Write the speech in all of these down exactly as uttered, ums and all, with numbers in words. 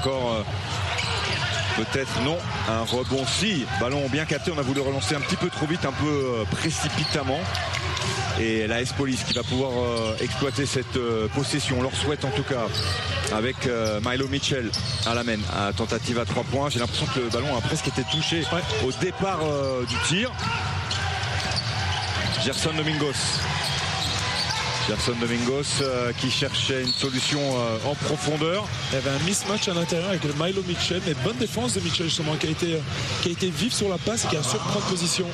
encore euh, peut-être non, un rebond si, ballon bien capté, on a voulu relancer un petit peu trop vite, un peu euh, précipitamment. Et la S Police qui va pouvoir euh, exploiter cette euh, possession, on leur souhaite en tout cas, avec euh, Milo Mitchell à la main, à tentative à trois points. J'ai l'impression que le ballon a presque été touché ouais. au départ euh, du tir. Gerson Domingos. Gerson Domingos euh, qui cherchait une solution euh, en profondeur. Il y avait un mismatch à l'intérieur avec le Milo Mitchell, mais bonne défense de Mitchell justement qui a été, qui a été vif sur la passe et qui a su prendre position.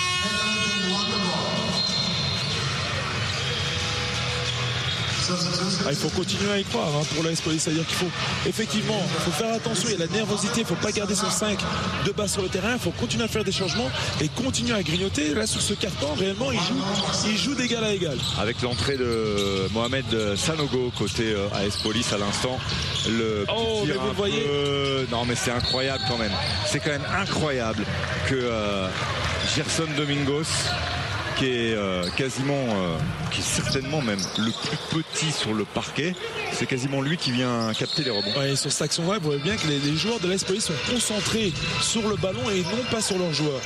Ah, il faut continuer à y croire hein, pour la S Police, c'est-à-dire qu'il faut effectivement il faut faire attention, il y a la nervosité, il ne faut pas garder son cinq de bas sur le terrain, il faut continuer à faire des changements et continuer à grignoter. Là sur ce carton réellement il joue, il joue d'égal à égal. Avec l'entrée de Mohamed Sanogo côté euh, A S Police à l'instant, le oh, mais vous le voyez peu... non mais c'est incroyable quand même, c'est quand même incroyable que euh, Gerson Domingos qui est euh, quasiment, euh, qui est certainement même le plus petit sur le parquet, c'est quasiment lui qui vient capter les rebonds. Ouais, sur cette action-là, vous voyez bien que les, les joueurs de l'A S Police sont concentrés sur le ballon et non pas sur leurs joueurs.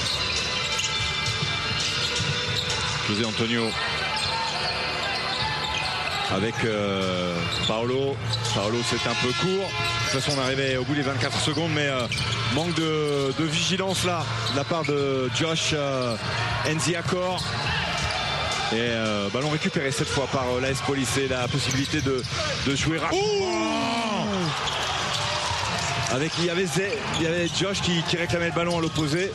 José Antonio avec euh, Paolo. Paolo, c'est un peu court. De toute façon, on arrivait au bout des vingt-quatre secondes, mais euh, manque de, de vigilance là, de la part de Josh euh, Nziakor. Et euh, ballon récupéré cette fois par euh, l'A S Police et la possibilité de, de jouer rapidement. Avec il y avait Zé, il y avait Josh qui, qui réclamait le ballon à l'opposé.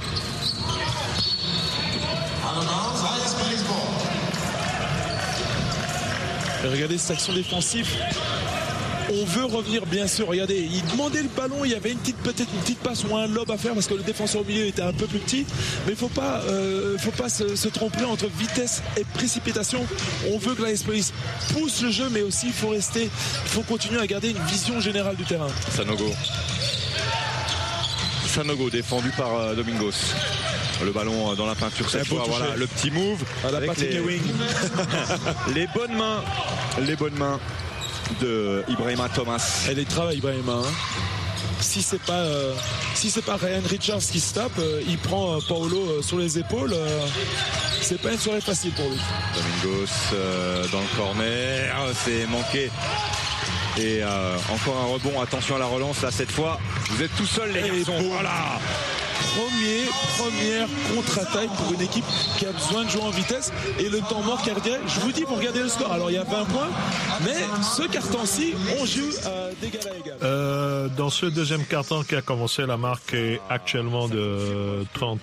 Regardez cette action défensive. On veut revenir bien sûr. Regardez, il demandait le ballon, il y avait une petite peut-être une petite passe ou un lob à faire parce que le défenseur au milieu était un peu plus petit. Mais il faut pas, euh, faut pas se, se tromper entre vitesse et précipitation. On veut que la S Police pousse le jeu, mais aussi il faut rester, il faut continuer à garder une vision générale du terrain. Sanogo. Sanogo défendu par euh, Domingos. Le ballon dans la peinture cette fois, voilà, le petit move à la avec les... les bonnes mains, les bonnes mains de Ibrahima Thomas. Elle est travail Ibrahima. Hein. Si c'est pas euh, si c'est pas Ryan Richards qui se tape, euh, il prend euh, Paolo euh, sur les épaules. Euh, c'est pas une soirée facile pour lui. Domingos euh, dans le corner, c'est manqué. Et euh, encore un rebond, attention à la relance là cette fois. Vous êtes tout seul les garçons. Voilà. Premier, première contre-attaque pour une équipe qui a besoin de jouer en vitesse et le temps mort cardiaque. Je vous dis, vous regardez le score. Alors il y a vingt points, mais ce carton-ci, on joue euh, d'égal à égal. Euh, dans ce deuxième carton qui a commencé, la marque est actuellement de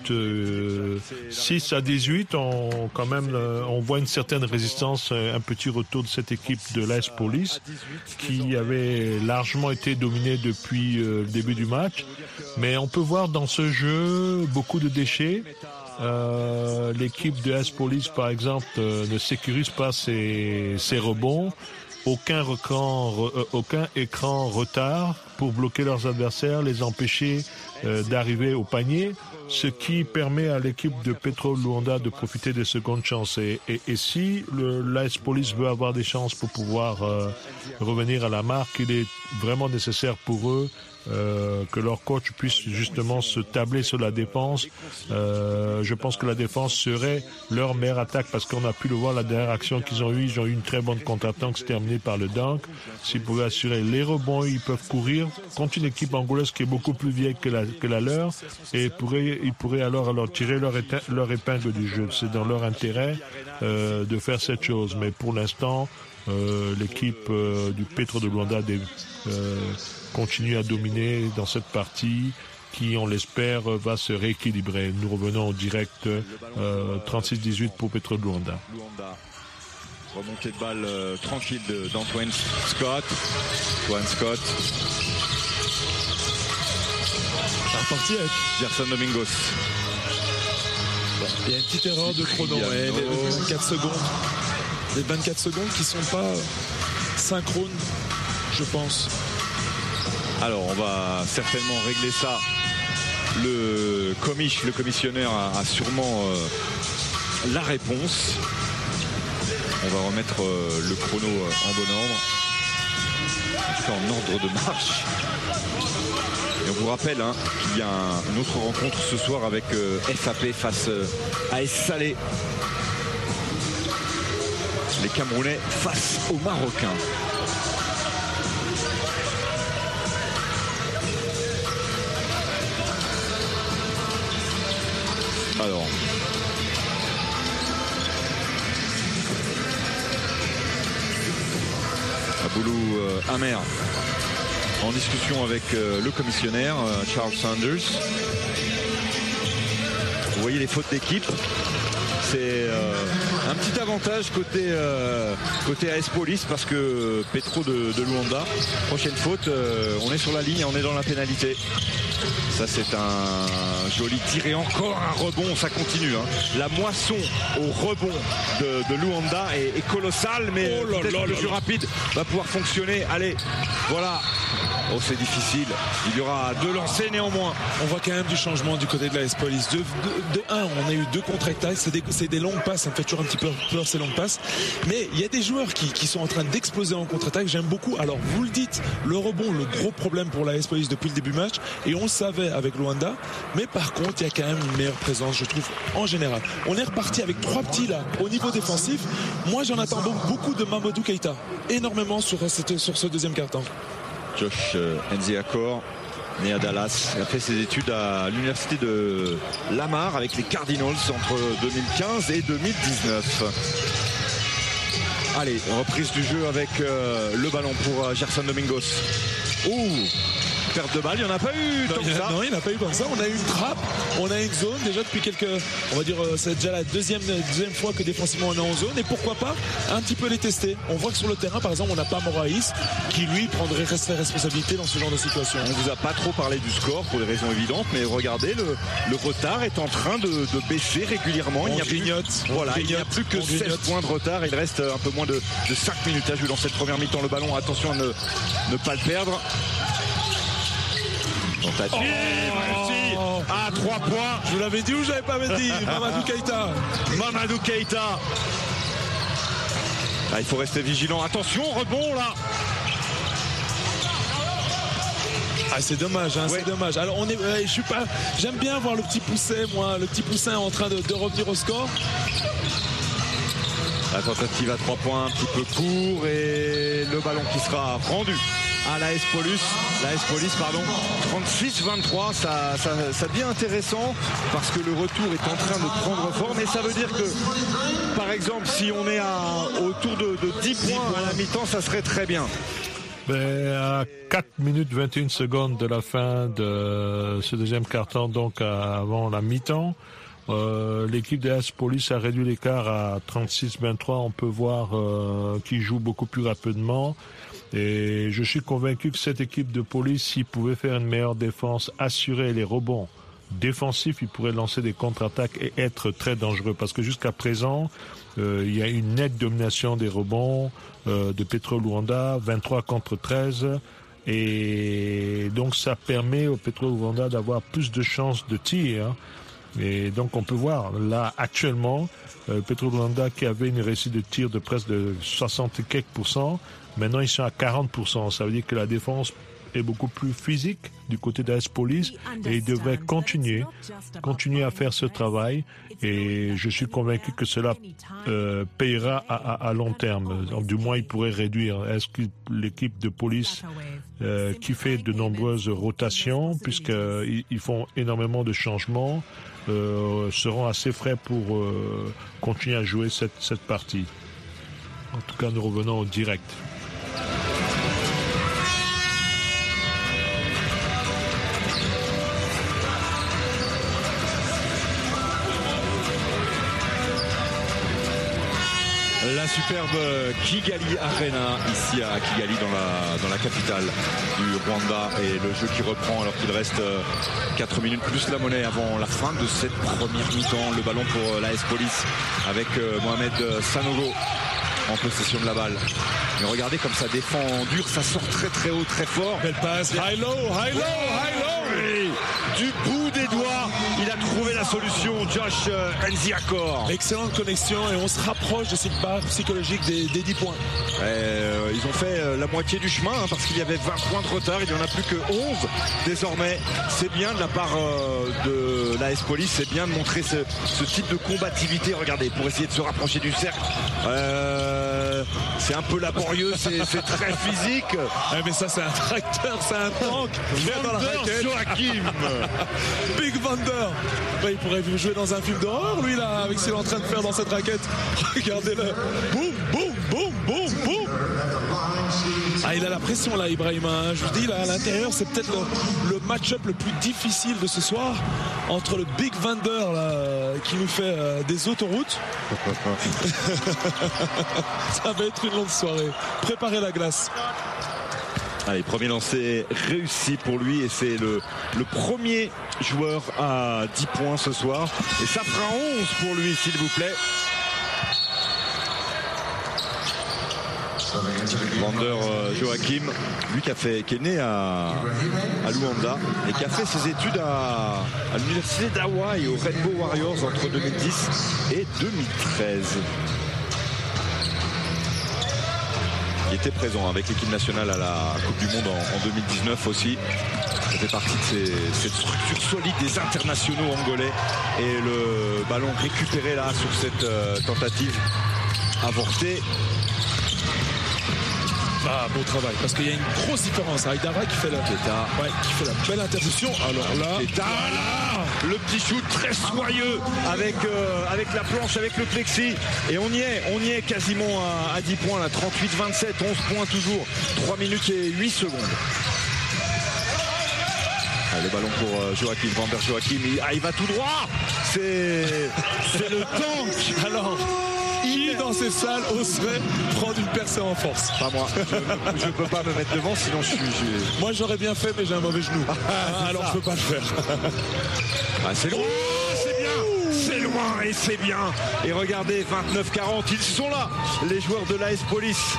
trente-six à dix-huit. On, quand même, on voit une certaine résistance, un petit retour de cette équipe de l'A S Police qui avait largement été dominée depuis euh, le début du match. Mais on peut voir dans ce jeu beaucoup de déchets. Euh, l'équipe de A S Police, par exemple, euh, ne sécurise pas ses, ses rebonds. Aucun, recran, euh, aucun écran retard pour bloquer leurs adversaires, les empêcher euh, d'arriver au panier, ce qui permet à l'équipe de Petro Luanda de profiter des secondes chances. Et, et, et si l'A S Police veut avoir des chances pour pouvoir euh, revenir à la marque, il est vraiment nécessaire pour eux Euh, que leur coach puisse justement se tabler sur la défense. Euh, je pense que la défense serait leur meilleure attaque parce qu'on a pu le voir la dernière action qu'ils ont eue. Ils ont eu une très bonne contre-attaque terminée par le dunk. S'ils pouvaient assurer les rebonds, ils peuvent courir contre une équipe angolaise qui est beaucoup plus vieille que la, que la leur et pourraient, ils pourraient alors, alors tirer leur, étein, leur épingle du jeu. C'est dans leur intérêt euh, de faire cette chose. Mais pour l'instant, euh, l'équipe euh, du Petro de Luanda des, euh, continue à dominer dans cette partie qui, on l'espère, va se rééquilibrer. Nous revenons au direct euh, trente-six dix-huit pour Petro de Luanda. Remontée de balle euh, tranquille d'Antoine Scott. Antoine Scott. C'est reparti avec Gerson Domingos. Bon, il y a une petite erreur de chrono. Ouais, les vingt-quatre secondes. Les vingt-quatre secondes qui ne sont pas synchrones, je pense. Alors on va certainement régler ça. Le commish, le commissionnaire a, a sûrement euh, la réponse. On va remettre euh, le chrono euh, en bon ordre. En tout cas en ordre de marche. Et on vous rappelle hein, qu'il y a un, une autre rencontre ce soir avec euh, F A P face euh, à A S Salé. Les Camerounais face aux Marocains. Alors. Aboulou euh, Amer en discussion avec euh, le commissionnaire euh, Charles Sanders. Vous voyez les fautes d'équipe. C'est euh, un petit avantage côté, euh, côté A S Police parce que Petro de, de Luanda, prochaine faute, euh, on est sur la ligne, on est dans la pénalité. Ça c'est un joli tir et encore un rebond, ça continue. Hein. La moisson au rebond de, de Luanda est, est colossale, mais oh là peut-être là que le jeu rapide va pouvoir fonctionner. Allez, voilà. Oh, c'est difficile. Il y aura deux lancers néanmoins. On voit quand même du changement du côté de la A S Police. De, de, de un, on a eu deux contre-attaques. C'est des, c'est des longues passes. Ça me fait toujours un petit peu peur ces longues passes. Mais il y a des joueurs qui, qui sont en train d'exploser en contre-attaque. J'aime beaucoup. Alors, vous le dites, le rebond, le gros problème pour la A S Police depuis le début du match. Et on le savait avec Luanda. Mais par contre, il y a quand même une meilleure présence, je trouve, en général. On est reparti avec trois petits là, au niveau défensif. Moi, j'en attends beaucoup de Mamadou Keita. Énormément sur, cette, sur ce deuxième quart-temps. Josh euh, Nziakor, né à Dallas, il a fait ses études à l'université de Lamar avec les Cardinals entre deux mille quinze et deux mille dix-neuf. Allez, reprise du jeu avec euh, le ballon pour euh, Gerson Domingos. Ouh, perte de balle, il n'y en a pas eu tant non, que ça. Non, il n'y en a pas eu comme ça. On a eu une trappe, on a une zone déjà depuis quelques, on va dire, c'est déjà la deuxième, deuxième fois que défensivement on est en zone. Et pourquoi pas un petit peu les tester. On voit que sur le terrain, par exemple, on n'a pas Moraïs qui lui prendrait ses responsabilités dans ce genre de situation. On vous a pas trop parlé du score pour des raisons évidentes, mais regardez, le, le retard est en train de, de baisser régulièrement. On il n'y a grignote, plus, voilà, il n'y a plus que seize points de retard. Il reste un peu moins de, de cinq minutes à jouer dans cette première mi-temps. Le ballon, attention à ne, ne pas le perdre. Tentative réussie à trois points. Je vous l'avais dit ou je l'avais pas dit. Mamadou Keita. Mamadou Keita. Ah, il faut rester vigilant. Attention, rebond là. Ah, c'est dommage, hein, ouais. c'est dommage. Alors on est, euh, je suis pas, j'aime bien voir le petit pousset, moi, le petit poussin en train de, de revenir au score. La tentative à trois points, un petit peu court et le ballon qui sera rendu à l'A S Police, l'A S Police pardon, trente-six vingt-trois, ça, ça, ça devient intéressant parce que le retour est en train de prendre forme et ça veut dire que par exemple si on est à, autour de, de dix points à la mi-temps, ça serait très bien. Ben, à quatre minutes vingt et une secondes de la fin de ce deuxième quart-temps, donc avant la mi-temps, Euh, l'équipe de A S Police a réduit l'écart à trente-six vingt-trois. On peut voir euh, qu'ils jouent beaucoup plus rapidement. Et je suis convaincu que cette équipe de police, s'ils pouvaient faire une meilleure défense, assurer les rebonds défensifs, ils pourraient lancer des contre-attaques et être très dangereux. Parce que jusqu'à présent, euh, il y a une nette domination des rebonds euh, de Petro Luanda, vingt-trois contre treize. Et donc ça permet au Petro Luanda d'avoir plus de chances de tir. Hein. Et donc on peut voir là actuellement euh, Petro Luanda qui avait une réussite de tir de presque de soixante et quelques pourcents, maintenant ils sont à quarante pour cent. Ça veut dire que la défense est beaucoup plus physique du côté d'A S Police et ils devraient continuer, continuer à faire ce travail et je suis convaincu que cela euh, payera à, à, à long terme. Donc, du moins ils pourraient réduire. Est-ce que l'équipe de police euh, qui fait de nombreuses rotations puisqu'ils ils font énormément de changements Euh, seront assez frais pour euh, continuer à jouer cette, cette partie. En tout cas, nous revenons au direct. La superbe Kigali Arena ici à Kigali dans la, dans la capitale du Rwanda et le jeu qui reprend alors qu'il reste quatre minutes plus la monnaie avant la fin de cette première mi-temps. Le ballon pour l'A S Police avec Mohamed Sanogo en possession de la balle. Mais regardez comme ça défend dur, ça sort très très haut, très fort. Belle passe, high low, high low, high low. Oui, du bout des doigts, il a trouvé la solution, Josh Nziakor. Excellente connexion et on se rapproche de cette barre psychologique des, des dix points. Euh, ils ont fait euh, la moitié du chemin hein, parce qu'il y avait vingt points de retard, il n'y en a plus que onze désormais. C'est bien de la part euh, de l'A S Police, c'est bien de montrer ce, ce type de combativité. Regardez, pour essayer de se rapprocher du cercle. Euh, c'est un peu laborieux, c'est, c'est très physique. Ah, mais ça c'est un tracteur, c'est un tank. Vander Joachim. Big Vander. Bah, il pourrait jouer dans un film d'horreur lui là, avec ce qu'il est en train de faire dans cette raquette. Regardez-le. Boum, boum, boum, boum, boum. Ah, il a la pression là, Ibrahima. Hein. Je vous dis là, à l'intérieur, c'est peut-être le, le match-up le plus difficile de ce soir entre le Big Vander là, qui nous fait euh, des autoroutes. Ça va être une longue soirée. Préparez la glace. Allez, premier lancé réussi pour lui et c'est le, le premier joueur à dix points ce soir. Et ça fera onze pour lui, s'il vous plaît. Vander euh, Joachim, lui qui, a fait, qui est né à, à Luanda et qui a fait ses études à, à l'université d'Hawaï aux Rainbow Warriors entre deux mille dix et deux mille treize. Il était présent avec l'équipe nationale à la Coupe du Monde en, en deux mille dix-neuf aussi. Ça fait partie de ces, cette structure solide des internationaux angolais. Et le ballon récupéré là sur cette euh, tentative avortée. Ah, beau travail, parce qu'il y a une grosse différence. Aïdara qui fait la, ouais, qui fait la belle interception. Alors là, Keita, là le petit shoot très soyeux avec, euh, avec la planche, avec le plexi. Et on y est, on y est quasiment à, à dix points, là, trente-huit vingt-sept, onze points toujours, trois minutes et huit secondes. Ah, le ballon pour euh, Joachim, Vander Joachim, il, ah, il va tout droit. C'est, c'est le tank. Alors, qui dans ces salles oserait prendre une percée en force? Pas moi, je ne peux pas me mettre devant, sinon je suis... Je... Moi j'aurais bien fait, mais j'ai un mauvais genou. Ah, alors ça. Je peux pas le faire. Ah, c'est loin, c'est bien, c'est loin et c'est bien. Et regardez, vingt-neuf quarante, ils sont là, les joueurs de l'A S Police.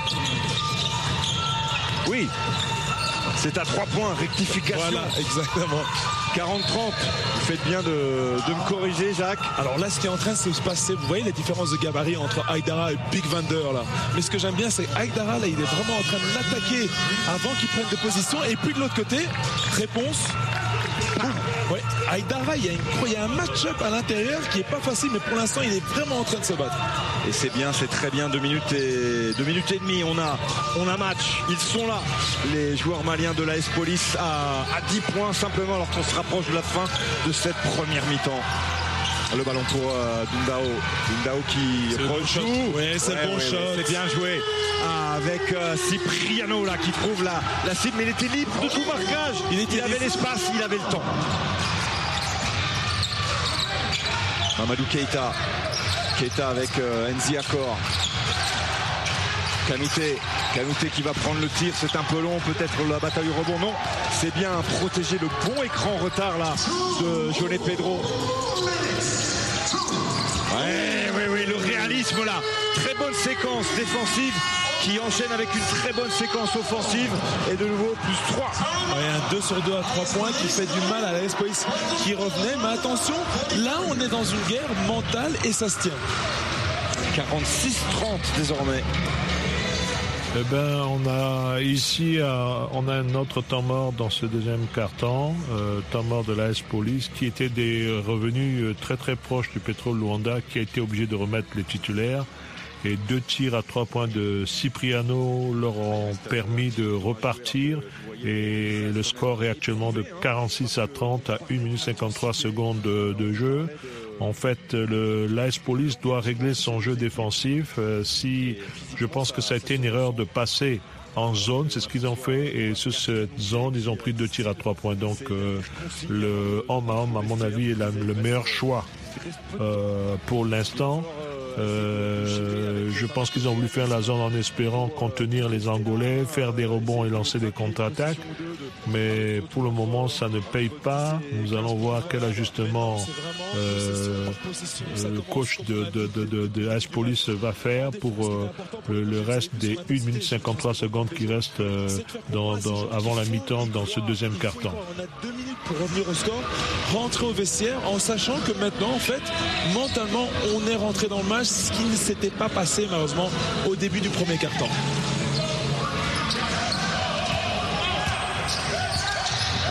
Oui, c'est à trois points, rectification. Voilà, exactement. quarante trente, vous faites bien de, de me corriger, Jacques. Alors là, ce qui est en train de se passer, vous voyez la différence de gabarit entre Aïdara et Big Vander là. Mais ce que j'aime bien, c'est Aïdara là, il est vraiment en train de l'attaquer avant qu'il prenne des positions. Et puis de l'autre côté, réponse. Ouais, Aïdara, il y a, une, il y a un match-up à l'intérieur qui est pas facile, mais pour l'instant, il est vraiment en train de se battre. Et c'est bien, c'est très bien, deux minutes et deux minutes et demie, on a, on a match. Ils sont là, les joueurs maliens de l'A S Police à, à dix points simplement, alors qu'on se rapproche de la fin de cette première mi-temps. Le ballon pour euh, Dundao. Dundao qui rejoue. Oui, c'est ouais, le bon ouais, shot. C'est bien joué. Ah, avec euh, Cipriano là qui trouve la, la cible, mais il était libre de tout marquage. Il, était il avait l'espace, il avait le temps. Mamadou Keita. Keita avec euh, Nziakor. Kanouté. Kanouté qui va prendre le tir, c'est un peu long, peut-être la bataille au rebond. Non, c'est bien protéger le bon écran retard là de Joné Pedro. Ouais, oui, oui, le réalisme là. Très bonne séquence défensive qui enchaîne avec une très bonne séquence offensive. Et de nouveau, plus trois. Ouais, un deux sur deux à trois points qui fait du mal à l'A S Police qui revenait. Mais attention, là on est dans une guerre mentale et ça se tient. quarante-six trente désormais. Eh ben, on a ici, euh, on a un autre temps mort dans ce deuxième quart-temps, euh, temps mort de l'A S Police, qui était des revenus très très proches du Pétrole Luanda, qui a été obligé de remettre les titulaires. Et deux tirs à trois points de Cipriano leur ont permis de repartir. Et le score est actuellement de quarante-six à trente à une minute cinquante-trois secondes de, de jeu. En fait, le, l'A S Police doit régler son jeu défensif. Euh, si, je pense que ça a été une erreur de passer en zone, c'est ce qu'ils ont fait. Et sur cette zone, ils ont pris deux tirs à trois points. Donc, euh, le homme à homme, à mon avis, est la, le meilleur choix euh, pour l'instant. Euh, je pense qu'ils ont voulu faire la zone en espérant contenir les Angolais, faire des rebonds et lancer des contre-attaques. Mais pour le moment, ça ne paye pas. Nous allons voir quel ajustement euh, le coach de, de, de, de, de A S Police va faire pour euh, le, le reste des une minute cinquante-trois secondes qui restent euh, dans, dans, avant la mi-temps dans ce deuxième quart-temps. On a deux minutes pour revenir au score, rentrer au vestiaire en sachant que maintenant, en fait, mentalement, on est rentré dans le match, ce qui ne s'était pas passé malheureusement au début du premier quart-temps.